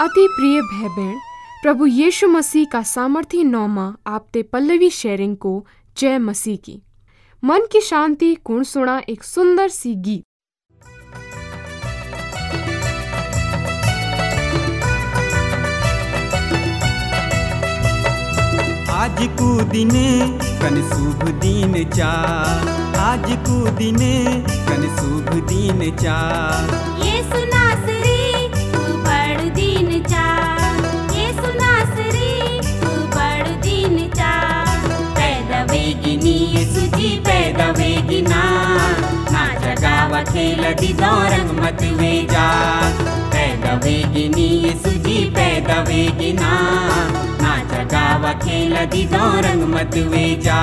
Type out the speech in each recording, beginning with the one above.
अति प्रिय भाई बहन, प्रभु यीशु मसीह का सामर्थी नौमा आपते पल्लवी शेयरिंग को जय मसीह की। मन की शांति गुण सुना एक सुंदर सी गीत। आज को दिने कन शुभ दिन चा, आज को दिने कन शुभ दिन चा। यीशु नासरी तू बड़ दिन चा, यीशु नासरी तू बड़ दिन चा। पैदा वेगिनी यीशु जी पैदा वेगिना, ना जगावा खेल दी दौरंग मत वे जा। पैदा वेगिनी यीशु जी पैदा वेगिना, ना जगावा खेल दी दौरंग मत वे जा।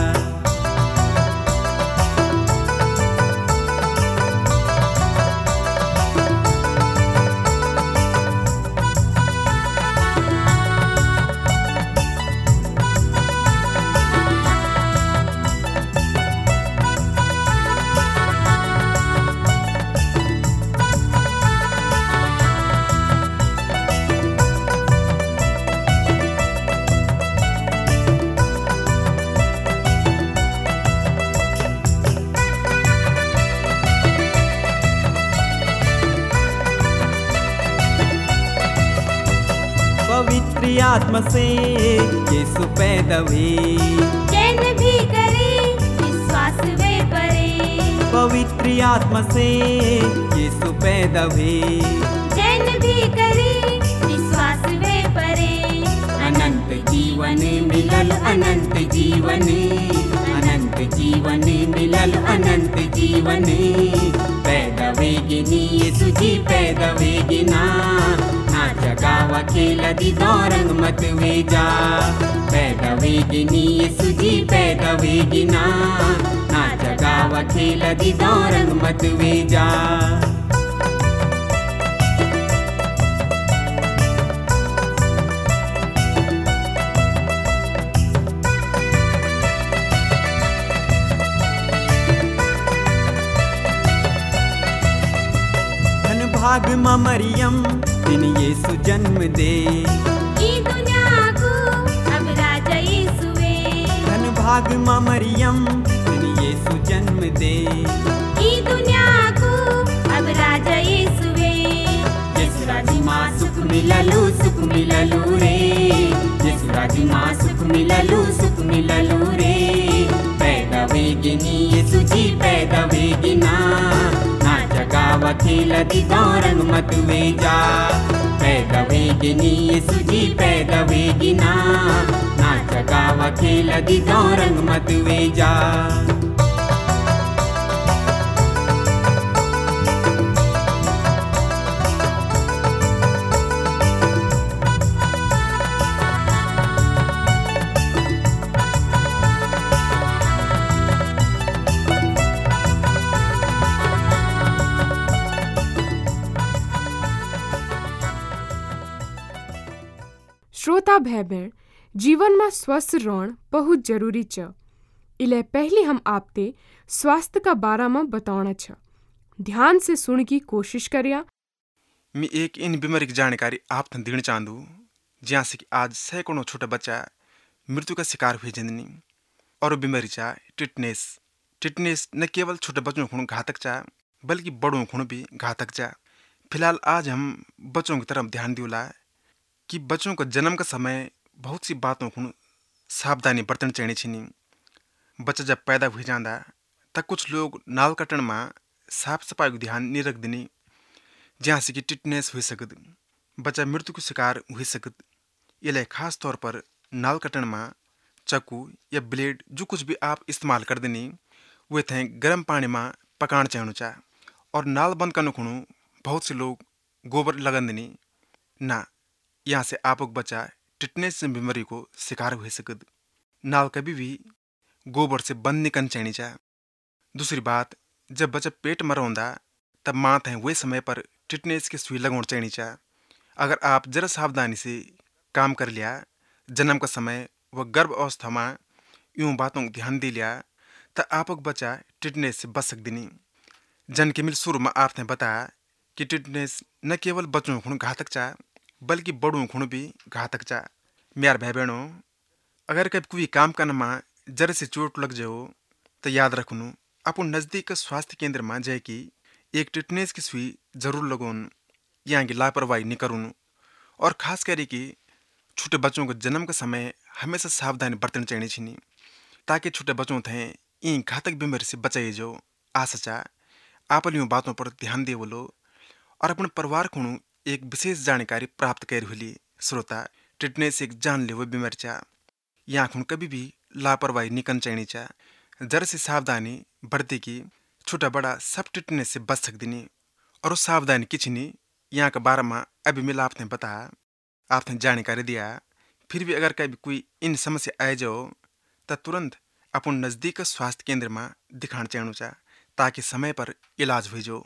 पवित्र आत्मा से यीशु पैदा हुए, जैन भी करे विश्वास वे परे। पवित्र आत्मा से यीशु पैदा हुए, जैन भी करे विश्वास वे परे। अनंत जीवन मिलल अनंत जीवन, अनंत जीवन मिलल अनंत जीवन। पैदा वेगिनी यीशु जी पैदा वेगिना, ना जगावा खेल दी दौरंग मत वे जा। पैदा वेगिनी यीशु जी पैदा वेगिना, ना जगावा खेल दी दौरंग मत वे जा। भाग मा मरियम दिन यीशु जन्म दे, ई दुनिया को अब राजा यीशुए। धन भाग मा मरियम दिन यीशु जन्म दे, ई दुनिया को अब राजा यीशुए। यीशु राजी माँ सुख मिललू रे, यीशु राजी माँ सुख मिललू रे। पैदा वेगिनी यीशु जी पैदा वेगिना, ना जगावा खेल दी दौरंग मत वे जा। पैदा वेगिनी यीशु जी पैदा वेगिना, ना जगावा खेल दी दौरंग मत वे जा। श्रोता भाई बहन, जीवन में स्वस्थ रहना बहुत जरूरी छ। इले पहले हम आपते स्वास्थ्य का बारे में बताना छ। ध्यान से सुन की कोशिश करिया। मैं एक इन बीमारी की जानकारी आप तक देना चाहूँ, जहाँ से कि आज सैकड़ों छोटे बच्चा मृत्यु का शिकार हुए जिंदनी। और बीमारी चा टिटनेस। टिटनेस न केवल छोटे बच्चों को घातक चा, बल्कि बड़ों को भी घातक चा। फिलहाल आज हम बच्चों की तरफ ध्यान दिला कि बच्चों का जन्म का समय बहुत सी बातों को सावधानी बरतन चाहिए छिनी। बच्चा जब पैदा हुई जाता तब कुछ लोग नाल कटन में साफ सफाई को ध्यान नहीं रख देनी, जहाँ से कि टिटनेस हो सकत, बच्चा मृत्यु को शिकार हो सकत। ये खास तौर पर नाल कटन में चाकू या ब्लेड जो कुछ भी आप इस्तेमाल कर देनी, वे थे गर्म पानी में पकाना चाहिए चा। और नाल बंद करने को बहुत से लोग गोबर लगन देनी ना, यहाँ से आपको बच्चा टिटनेस बीमारी को शिकार हो सकत। नाल कभी भी गोबर से बंद नहीं करनी चाहिए चा। दूसरी बात, जब बच्चा पेट में रहा तब माँ थे वे समय पर टिटनेस की सुई लगानी चाहिए चा। अगर आप जरा सावधानी से काम कर लिया, जन्म का समय व गर्भ अवस्था में यूँ बातों को ध्यान दे लिया, तो आपको बच्चा टिटनेस से बच सकती नहीं। जन के मिल शुरू में आपने बताया कि टिटनेस न केवल बच्चों को घातक चा, बल्कि बड़ों खुण भी घातक चा। म्यार भाई बहनों, अगर कभी कोई काम करने में जरा से चोट लग जाओ तो याद रखनु अपन नज़दीक के स्वास्थ्य केंद्र में जाए कि एक टिटनेस की सुई जरूर लगोन। यहाँ की लापरवाही नहीं करूँ। और खास करी कि छोटे बच्चों को जन्म के समय हमेशा सावधानी बरतनी चाहिए छिनी, ताकि छोटे बच्चों थे इन घातक बीमारी से बचाई जो। आशा चा आप यूँ बातों पर ध्यान दे बोलो और अपने परिवार को एक विशेष जानकारी प्राप्त कर हुई। श्रोता, टिटनेस एक जानलेवा बीमारी चा। यहाँ खुण कभी भी लापरवाही नहीं करनी चाहिए चा। जरा सी सावधानी बरती कि छोटा बड़ा सब टिटनेस से बच सकती। और उस सावधानी किसी नहीं यहाँ के बारे में अभी मिला आपने बताया, आपने जानकारी दिया। फिर भी अगर कभी कोई इन समस्या आ जाओ तो तुरंत अपन नज़दीक के स्वास्थ्य केंद्र में दिखाना चाहिए चा, ताकि समय पर इलाज हो जाओ।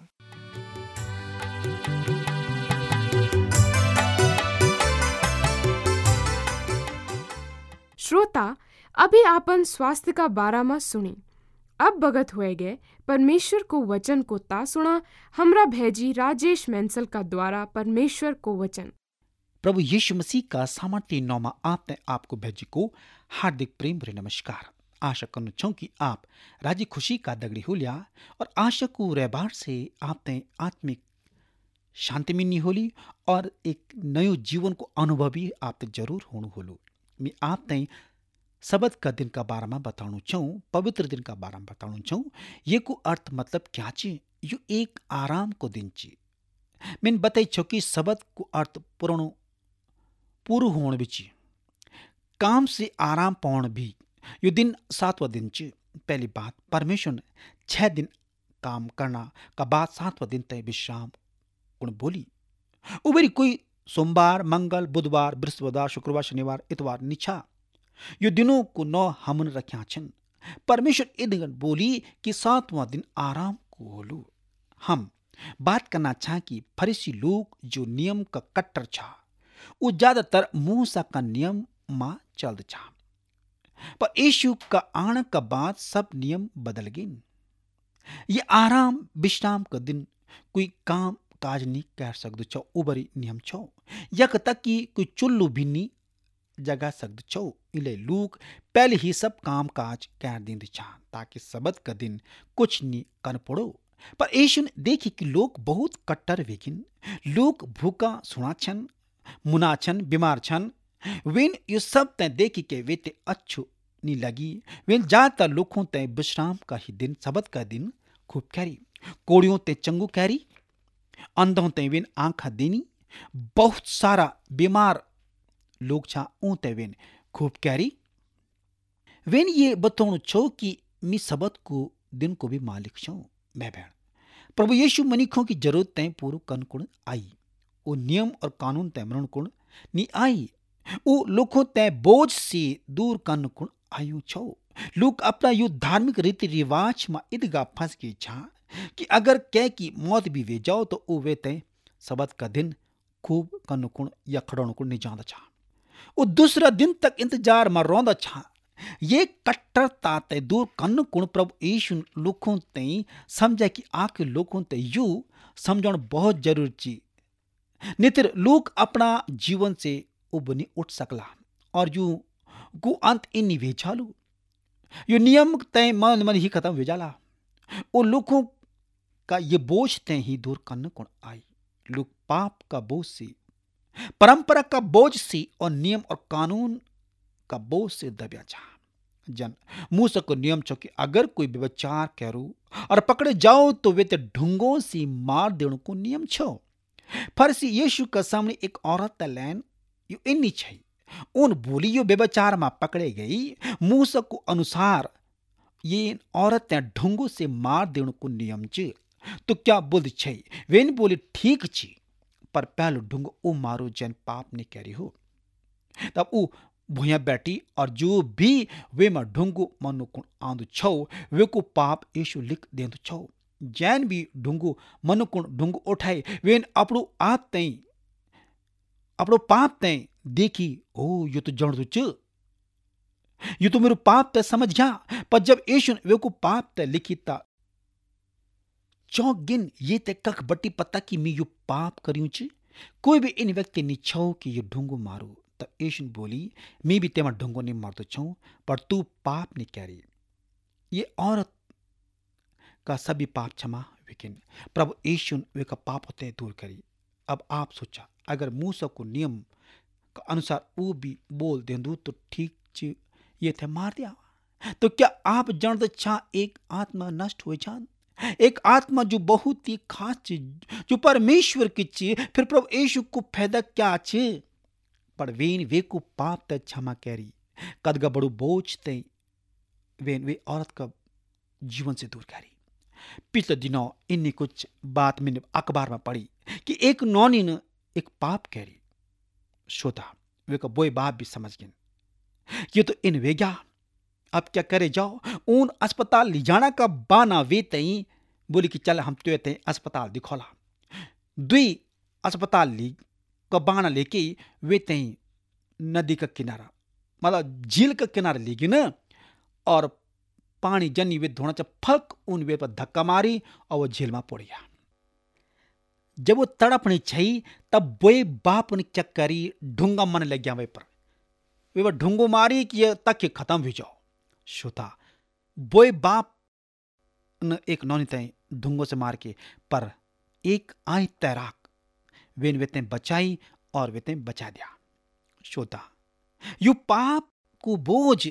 श्रोता, अभी आपन स्वास्थ्य का बारा में सुनी। अब बगत हुए गए परमेश्वर को वचन को ता सुना हमरा भेजी राजेश मेंसल का द्वारा परमेश्वर को वचन। प्रभु यीशु मसीह का सामर्थ्य नाम में आपने आपको भेजी को हार्दिक प्रेम भरे नमस्कार। आशा करना चाहूँ कि आप राजी खुशी का दगड़ी हो लिया और आशा को रहबार से आपने आत्मिक शांति मिलनी होली और एक नयो जीवन को अनुभव भी आपने जरूर होना होलो। मैं आपने सबत का दिन का बारे में बताना चाहूँ, पवित्र दिन का बारे में बताना चाहूँ। ये को अर्थ मतलब क्या ची? यो एक आराम को दिन ची। मैंने बताई छो कि सबत को अर्थ पूर्ण होने भी ची, काम से आराम पाउन भी। यो दिन 7वां दिन ची। पहली बात, परमेश्वर ने 6 दिन काम करना का बाद 7वां दिन तय विश्राम उन बोली। उबरी कोई सोमवार, मंगल, बुधवार, बृहस्पतिवार, शुक्रवार, शनिवार, इतवार निछा यो दिनों को 9 हमन रख्या छन। परमेश्वर ए दिन बोली कि 7वां दिन आराम को होलू। हम बात करना चाह कि फरीसी लोग जो नियम का कट्टर छा, वो ज्यादातर मूसा का नियम मा चल छा। पर यीशु का आने का बाद सब नियम बदल गए। ये आराम विश्राम का दिन कोई काम काज नहीं कर सकदो छो, उबरी नियम छो। यक तक कि कोई चुल्लू भी नहीं जगा सकद छो। इले लोग पहले ही सब काम काज कर देंदे छा, ताकि सबत का दिन कुछ नहीं कर पड़ो। पर यीशु ने देखी कि लोग बहुत कट्टर वेगिन। लोग भूखा सुना छन, मुना छन, बीमार छन। वेन यो सब तय देखी के वे ते अच्छो नहीं लगी। वेन ज्यादातर लोगों तय विश्राम का ही दिन, सबत का दिन खूब कैरी। कोड़ियों ते चंगू कैरी, अंधों ते वेन आंखा देनी। बहुत सारा बीमार लोग छा ऊं ते वेन खूब कैरी। वेन ये बताऊं छो कि मी सबत को दिन को भी मालिक छो। मैं बहन प्रभु यीशु मनिखों की जरूरत तय पूर्ण कनकुण आई। वो नियम और कानून तय मनन कुण नी आई। वो लोगों तय बोझ से दूर कनकुण आयु छो। लोग अपना यु धार्मिक रीति रिवाज में इदगा फंस गए छा कि अगर कह की मौत भी वे जाओ तो वो वे तय सबत का दिन खूब कनकुण या खड़ोणकुण नहीं जाता छा। वो दूसरा दिन तक इंतजार में रोंदा छा। ये कट्टरता तय दूर कनकुण प्रभु यीशु लोगों तय समझे कि आखिर लोगों तय यू समझण बहुत जरूरी ची। नितिर लोग अपना जीवन से उबनी उठ सकला और यू को अंत इन वेचालू। यो नियम तय मन मन ही खत्म हो जाला। वो लोगों का ये बोझ तय ही दूर करने कौन आई। लोग पाप का बोझ से, परंपरा का बोझ से और नियम और कानून का बोझ से दबिया जा। जन मूसा को नियम छो कि अगर कोई व्यभिचार करो और पकड़े जाओ तो वे ते ढूंगों से मार देने को नियम छो। फरीसी यीशु के सामने एक औरत लैन यो इन्नी छई। उन बोली यो व्यभिचार में पकड़े गई। मूसा को अनुसार ये औरत ढूंगों से मार देने को नियम छ। तो क्या बुद्ध छई? वेन बोली ठीक छी, पर पहले ढूंगो ओ मारो जन पाप ने करी हो। तब वो भूया बैठी और जो भी वे में ढूंगो मनु को आंदू छो वे को पाप यीशु लिख देंदू छो। जैन भी ढूंगो मनु को ढूंगो उठाए वेन अपनो आप तई अपनो पाप तय देखी, ओ यो तो जड़ च, यो तो मेरो पाप तय समझ गया। पर जब यीशु ने वे को पाप तय लिखी ता चौक गिन ये ते कख बट्टी पता कि मैं यो पाप करियो छ। कोई भी इन व्यक्ति नि छौ कि यो ढुंगो मारू। तब यीशु बोली, मैं भी तेमा ढुंगो नहीं मारतो छौ, पर तू पाप नहीं करी। ये औरत का सभी पाप क्षमा विकिन प्रभु यीशु वे का पाप होते दूर करी। अब आप सोचा, अगर मूसा को नियम का अनुसार वो भी बोल देंदू तो ठीक ये थे मार दिया। तो क्या आप जानते छा एक आत्मा नष्ट हुए छा, एक आत्मा जो बहुत ही खास चीज, जो परमेश्वर की चीज, फिर प्रभु यीशु को फायदा क्या छे। पर वे को पाप ते क्षमा करी, कदगा बड़ू बोझ ते वे औरत का जीवन से दूर करी। पिछले दिनों इन्हीं कुछ बात मैंने अखबार में पढ़ी कि एक नौनी ने एक पाप करी। श्रोता, वे का बोए बाप भी समझ गए ये तो इन वेगा। अब क्या करे, जाओ उन अस्पताल ले जाना का बाना वे तई बोली कि चल हम तो अस्पताल दिखोला। दुई अस्पताल ली का बहाना लेके वे तई नदी का किनारा, मतलब झील का किनारा ले गई ना, और पानी जनी वे धोना चा फक उन वे पर धक्का मारी और वो झील में पड़िया। जब वो तड़पनी छई तब बोए बाप ने क्या करी, ढूंगा मन लग गया वे पर, वे ढूंगो मारी कि ये तक ये खत्म भी जाओ। श्रोता, बोए बाप ने एक नौनी तय ढूंगो से मार के, पर एक आई तैराक वे बचाई और वे बचा दिया। श्रोता, यू पाप को बोझ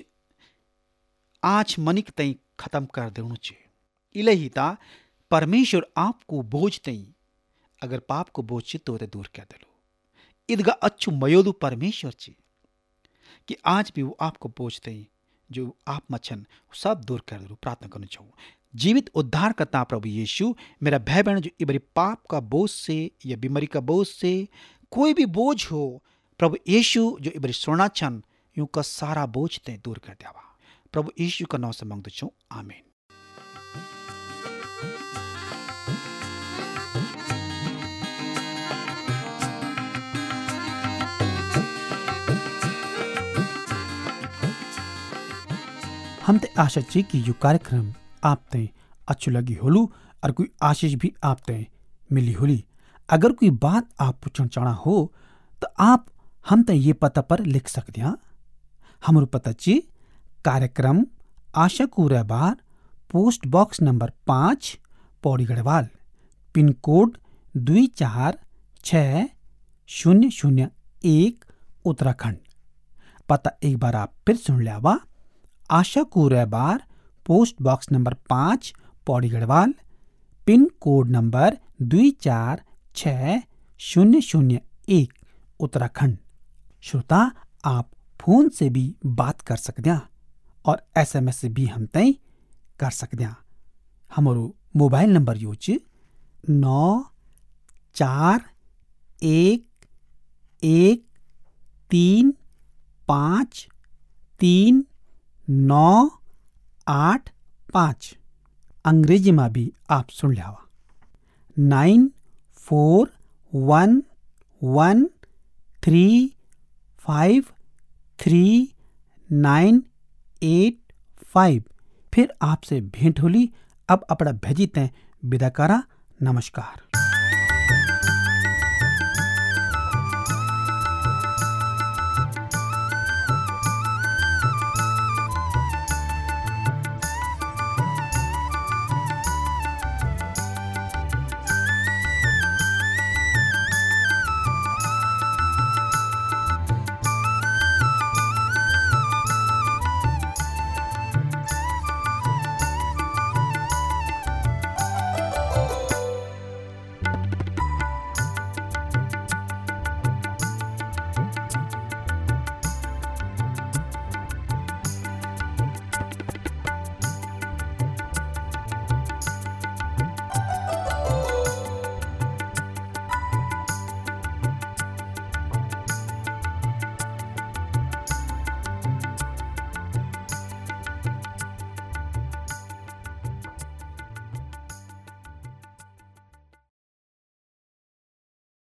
आज मनिक तई खत्म कर देना चाहिए। इलही ता परमेश्वर आपको बोझ तई अगर पाप को बोझ चे तो दूर कर दे लो। इदगा अच्छु मयोदु परमेश्वर ची कि आज भी वो आपको बोझ तई जो आप मच्छन सब दूर कर दे लो। प्रार्थना करना चाहूँ, जीवित उद्धार करता प्रभु यीशु, मेरा भाई बहन जो इबरी पाप का बोझ से या बीमारी का बोझ से कोई भी बोझ हो, प्रभु यीशु जो इबरी सोना छन यूं का सारा बोझ ते दूर कर देवा। प्रभु यीशु का नाम से मांगता हूं, आमीन। हम ते आशा ची कि यो कार्यक्रम आप ते अच्छु लगी होलू और कोई आशीष भी आप ते मिली होली। अगर कोई बात आप पूछना चाहना हो तो आप हम ते ये पता पर लिख सकते हैं। हमारो पता ची कार्यक्रम आशा को रहबार, post box number 5, Pauri Garhwal, pin code 24601, Uttarakhand. पता एक बार आप फिर सुन लिया, आशा को रहबार, post box number 5, Pauri Garhwal, pin code number 24601, Uttarakhand. श्रोता, आप फोन से भी बात कर सकते हैं और SMS से भी हम तय कर सकते हैं। हमारो मोबाइल नंबर यो 9411353985। अंग्रेजी में भी आप सुन लिया, 9411353985। फिर आपसे भेंट होली। अब अपना भेजी तय विदा करा। नमस्कार।